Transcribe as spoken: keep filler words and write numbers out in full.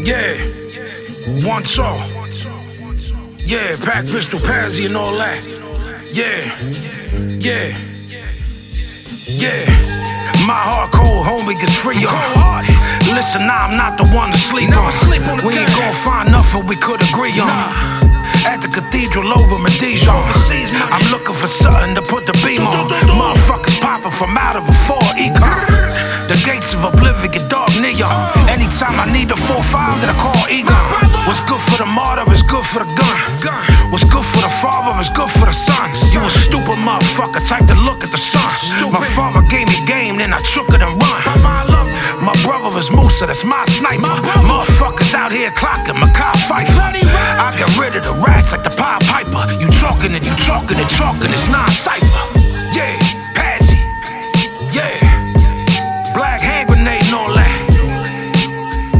Yeah, once all. Yeah, pack pistol Pazzy and all that. Yeah, yeah, yeah. My heart cold, homie gets free on. Listen, now I'm not the one to sleep on. We ain't gon' find nothing we could agree on. At the cathedral over Medijon, I'm looking for something to put the beam on. Motherfuckers popping from out of a four econ. The gates of oblivion, dark neon. Anytime I need a four five, then I call Egon. What's good for the martyr is good for the gun. What's good for the father is good for the son. You a stupid motherfucker, type to look at the sun. My father gave me game, then I took it and run. My brother is Musa, that's my sniper. Motherfuckers out here clocking Makai Pfeiffer. I get rid of the rats like the Pied Piper. You talking and you talking and talking, it's non-cypher.